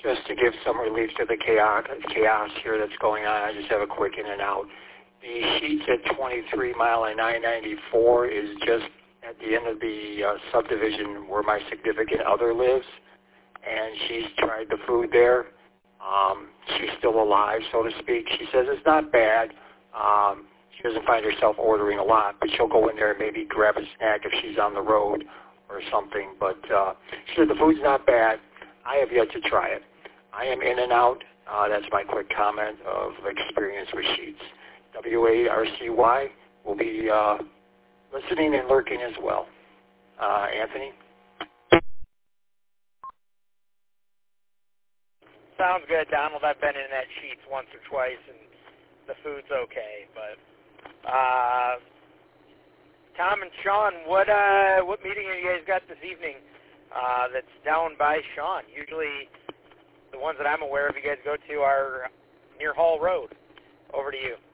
just to give some relief to the chaos here that's going on, I just have a quick in and out. The Sheets at 23 Mile and I-94 is just at the end of the subdivision where my significant other lives, and she's tried the food there. She's still alive, so to speak. She says it's not bad. She doesn't find herself ordering a lot, but she'll go in there and maybe grab a snack if she's on the road or something. But she said the food's not bad. I have yet to try it. I am in and out. That's my quick comment of experience with Sheets. WARCY will be listening and lurking as well. Anthony? Sounds good, Donald. I've been in that Sheets once or twice, and the food's okay. But Tom and Sean, what meeting have you guys got this evening that's down by Sean? Usually the ones that I'm aware of you guys go to are near Hall Road. Over to you.